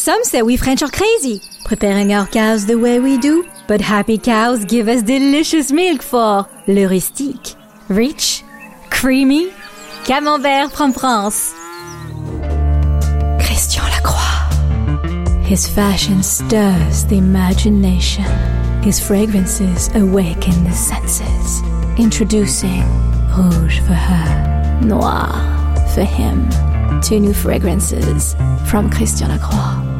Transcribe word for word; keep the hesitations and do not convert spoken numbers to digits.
Some say we French are crazy, preparing our cows the way we do. But happy cows give us delicious milk for le rustique. Rich, creamy, camembert from France. Christian Lacroix. His fashion stirs the imagination. His fragrances awaken the senses. Introducing rouge for her, noir for him. Two new fragrances from Christian Lacroix.